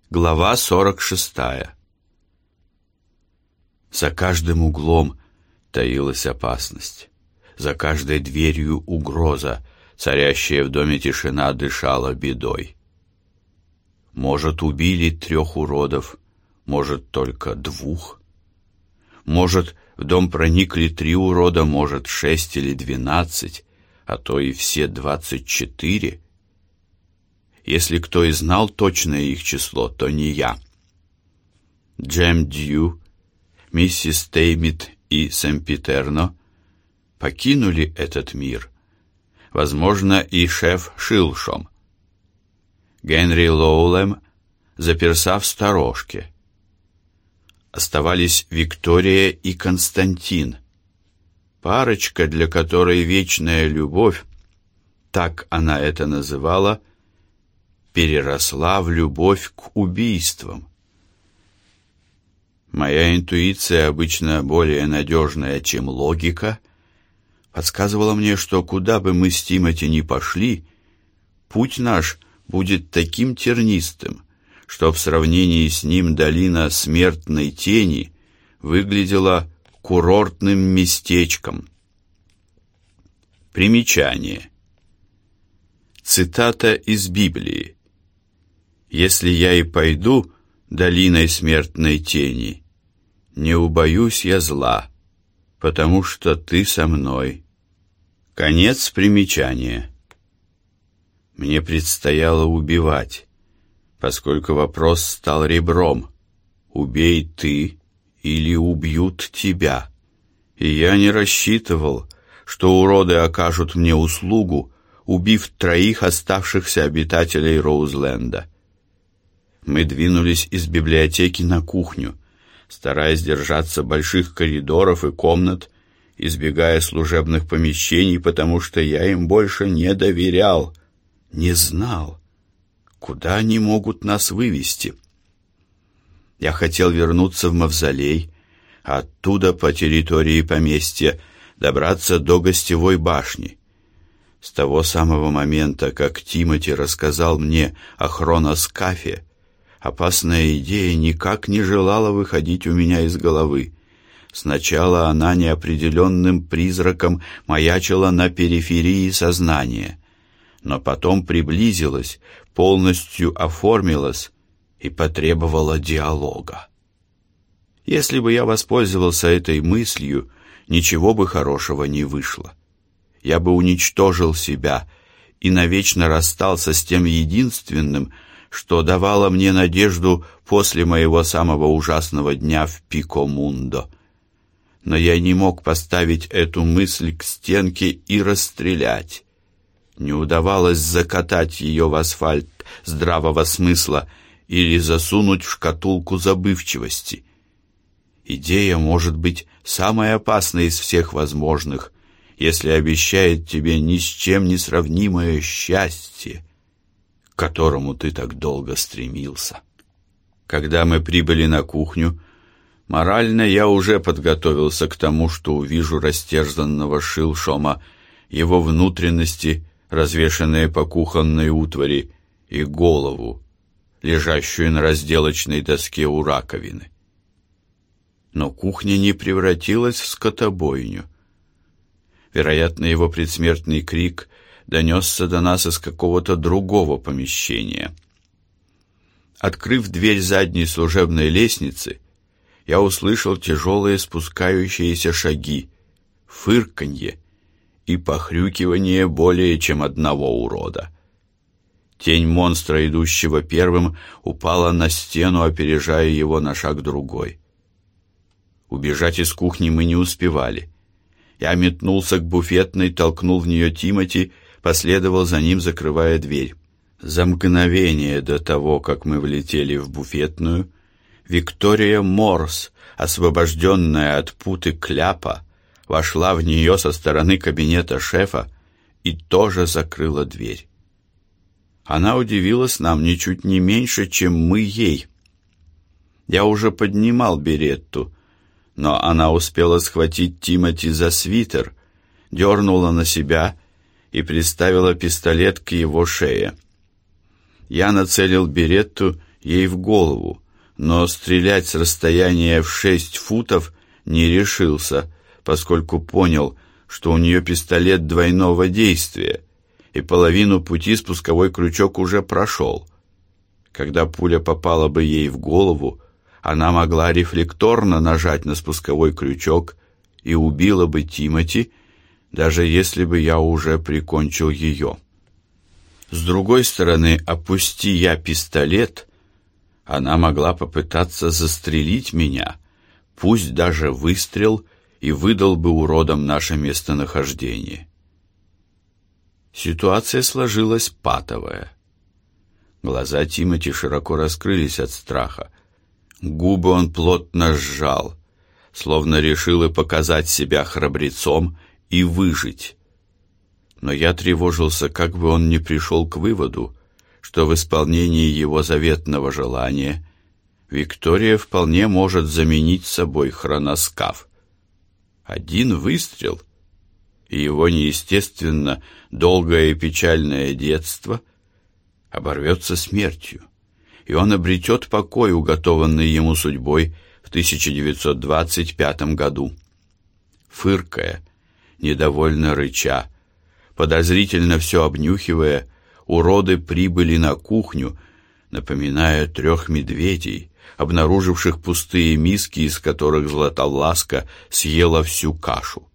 Глава 46. За каждым углом таилась опасность. За каждой дверью угроза, царящая в доме тишина дышала бедой. Может, убили 3 уродов, может, только 2. Может, в дом проникли 3 урода, может, 6 или 12, а то и все 24. Если кто и знал точное их число, то не я. Джем Дью, миссис Теймит и Семпитерно покинули этот мир. Возможно, и шеф Шилшом. Генри Лоулем заперся в сторожке. Оставались Виктория и Константин. Парочка, для которой вечная любовь, так она это называла, переросла в любовь к убийствам. Моя интуиция, обычно более надежная, чем логика, подсказывала мне, что куда бы мы с Тимоти ни пошли, путь наш будет таким тернистым, что в сравнении с ним долина смертной тени выглядела курортным местечком. Примечание. Цитата из Библии. «Если я и пойду долиной смертной тени, не убоюсь я зла, потому что ты со мной». Конец примечания. Мне предстояло убивать, поскольку вопрос стал ребром: убей ты или убьют тебя. И я не рассчитывал, что уроды окажут мне услугу, убив 3 оставшихся обитателей Роузленда. Мы двинулись из библиотеки на кухню, стараясь держаться больших коридоров и комнат, избегая служебных помещений, потому что я им больше не доверял, не знал, куда они могут нас вывести. Я хотел вернуться в мавзолей, а оттуда по территории поместья добраться до гостевой башни. С того самого момента, как Тимоти рассказал мне о хроноскафе, опасная идея никак не желала выходить у меня из головы. Сначала она неопределенным призраком маячила на периферии сознания, но потом приблизилась, полностью оформилась и потребовала диалога. Если бы я воспользовался этой мыслью, ничего бы хорошего не вышло. Я бы уничтожил себя и навечно расстался с тем единственным, что давало мне надежду после моего самого ужасного дня в Пико-Мундо. Но я не мог поставить эту мысль к стенке и расстрелять. Не удавалось закатать ее в асфальт здравого смысла или засунуть в шкатулку забывчивости. Идея может быть самой опасной из всех возможных, если обещает тебе ни с чем не сравнимое счастье, к которому ты так долго стремился. Когда мы прибыли на кухню, морально я уже подготовился к тому, что увижу растерзанного Шилшома, его внутренности, развешанные по кухонной утвари, и голову, лежащую на разделочной доске у раковины. Но кухня не превратилась в скотобойню. Вероятно, его предсмертный крик донесся до нас из какого-то другого помещения. Открыв дверь задней служебной лестницы, я услышал тяжелые спускающиеся шаги, фырканье и похрюкивание более чем одного урода. Тень монстра, идущего первым, упала на стену, опережая его на шаг другой. Убежать из кухни мы не успевали. Я метнулся к буфетной, толкнул в нее Тимоти, последовал за ним, закрывая дверь. За мгновение до того, как мы влетели в буфетную, Виктория Морс, освобожденная от путы кляпа, вошла в нее со стороны кабинета шефа и тоже закрыла дверь. Она удивилась нам ничуть не меньше, чем мы ей. Я уже поднимал беретту, но она успела схватить Тимоти за свитер, дернула на себя и приставила пистолет к его шее. Я нацелил беретту ей в голову, но стрелять с расстояния в 6 футов не решился, поскольку понял, что у нее пистолет двойного действия, и половину пути спусковой крючок уже прошел. Когда пуля попала бы ей в голову, она могла рефлекторно нажать на спусковой крючок и убила бы Тимоти, даже если бы я уже прикончил ее. С другой стороны, опусти я пистолет, она могла попытаться застрелить меня, пусть даже выстрел и выдал бы уродам наше местонахождение. Ситуация сложилась патовая. Глаза Тимоти широко раскрылись от страха. Губы он плотно сжал, словно решил и показать себя храбрецом и выжить. Но я тревожился, как бы он не пришел к выводу, что в исполнении его заветного желания Виктория вполне может заменить собой хроноскаф. Один выстрел, и его неестественно долгое и печальное детство оборвется смертью, и он обретет покой, уготованный ему судьбой в 1925 году. Фыркая, недовольно рыча, подозрительно все обнюхивая, уроды прибыли на кухню, напоминая 3 медведей, обнаруживших пустые миски, из которых Златовласка съела всю кашу.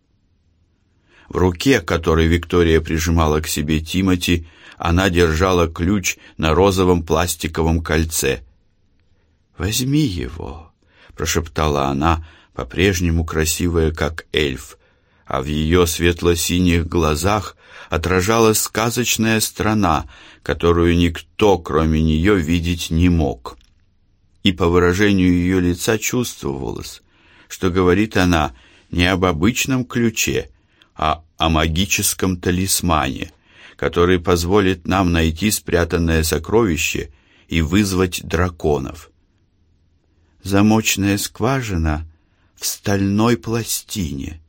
В руке, которой Виктория прижимала к себе Тимоти, она держала ключ на розовом пластиковом кольце. «Возьми его», — прошептала она, по-прежнему красивая, как эльф, а в ее светло-синих глазах отражалась сказочная страна, которую никто, кроме нее, видеть не мог. И по выражению ее лица чувствовалось, что говорит она не об обычном ключе, а о магическом талисмане, который позволит нам найти спрятанное сокровище и вызвать драконов. Замочная скважина в стальной пластине.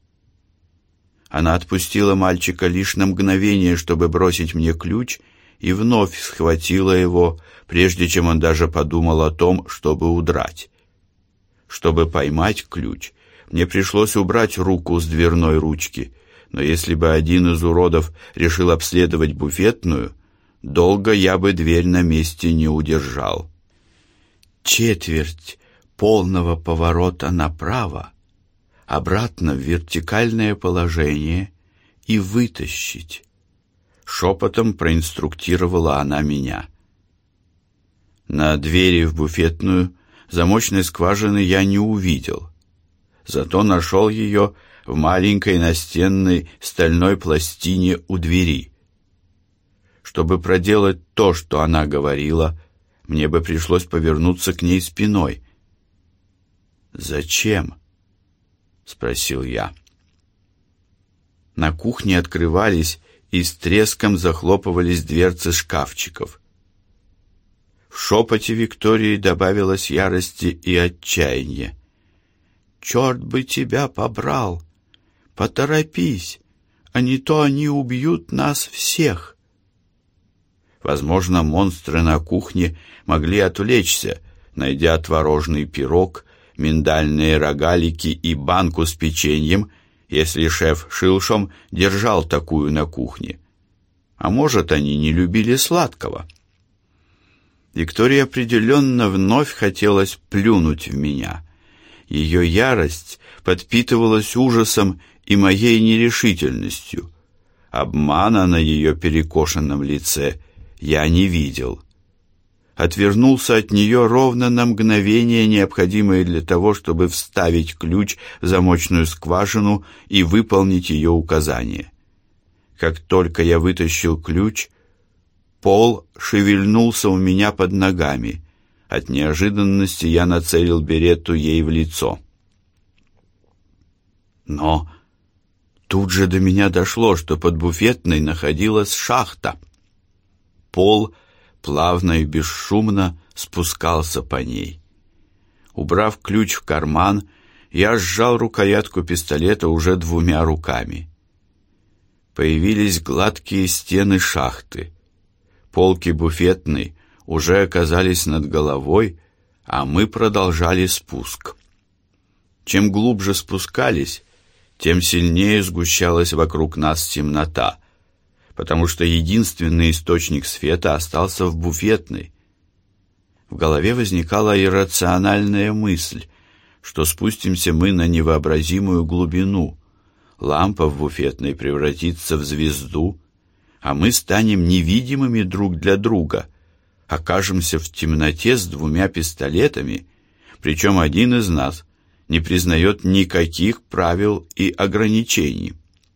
Она отпустила мальчика лишь на мгновение, чтобы бросить мне ключ, и вновь схватила его, прежде чем он даже подумал о том, чтобы удрать. Чтобы поймать ключ, мне пришлось убрать руку с дверной ручки, но если бы один из уродов решил обследовать буфетную, долго я бы дверь на месте не удержал. 1/4 полного поворота направо, обратно в вертикальное положение и вытащить. Шепотом проинструктировала она меня. На двери в буфетную замочной скважины я не увидел, зато нашел ее в маленькой настенной стальной пластине у двери. Чтобы проделать то, что она говорила, мне бы пришлось повернуться к ней спиной. «Зачем?» — спросил я. На кухне открывались и с треском захлопывались дверцы шкафчиков. В шепоте Виктории добавилось ярости и отчаяния. «Черт бы тебя побрал! Поторопись, а не то они убьют нас всех!» Возможно, монстры на кухне могли отвлечься, найдя творожный пирог, миндальные рогалики и банку с печеньем, если шеф Шилшом держал такую на кухне. А может, они не любили сладкого. Виктории определенно вновь хотелось плюнуть в меня. Ее ярость подпитывалась ужасом и моей нерешительностью. Обмана на ее перекошенном лице я не видел. Отвернулся от нее ровно на мгновение, необходимое для того, чтобы вставить ключ в замочную скважину и выполнить ее указание. Как только я вытащил ключ, пол шевельнулся у меня под ногами. От неожиданности я нацелил беретту ей в лицо. Но тут же до меня дошло, что под буфетной находилась шахта. Пол плавно и бесшумно спускался по ней. Убрав ключ в карман, я сжал рукоятку пистолета уже 2 руками. Появились гладкие стены шахты. Полки буфетной уже оказались над головой, а мы продолжали спуск. Чем глубже спускались, тем сильнее сгущалась вокруг нас темнота, потому что единственный источник света остался в буфетной. В голове возникала иррациональная мысль, что спустимся мы на невообразимую глубину, лампа в буфетной превратится в звезду, а мы станем невидимыми друг для друга, окажемся в темноте с 2 пистолетами, причем один из нас не признает никаких правил и ограничений.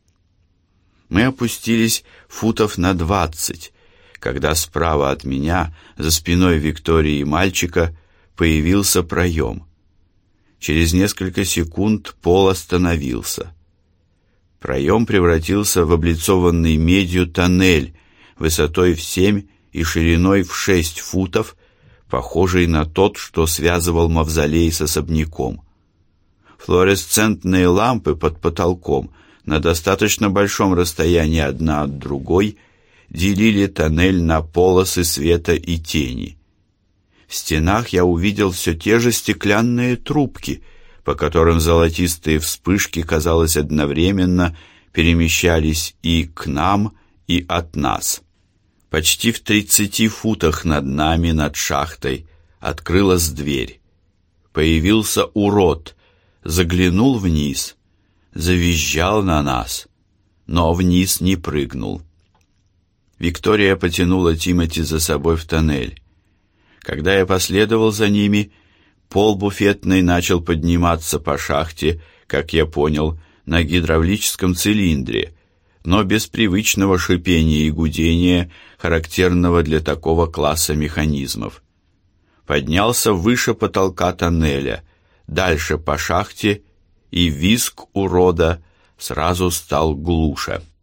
Мы опустились футов на 20, когда справа от меня, за спиной Виктории и мальчика, появился проем. Через несколько секунд пол остановился. Проем превратился в облицованный медью тоннель высотой в 7 и шириной в 6 футов, похожий на тот, что связывал мавзолей с особняком. Флуоресцентные лампы под потолком на достаточно большом расстоянии одна от другой делили тоннель на полосы света и тени. В стенах я увидел все те же стеклянные трубки, по которым золотистые вспышки, казалось, одновременно перемещались и к нам, и от нас. Почти в 30 футах над нами, над шахтой, открылась дверь. Появился урод, заглянул вниз, завизжал на нас, но вниз не прыгнул. Виктория потянула Тимоти за собой в тоннель. Когда я последовал за ними, пол буфетной начал подниматься по шахте, как я понял, на гидравлическом цилиндре, но без привычного шипения и гудения, характерного для такого класса механизмов. Поднялся выше потолка тоннеля, дальше по шахте, и визг урода сразу стал глуше.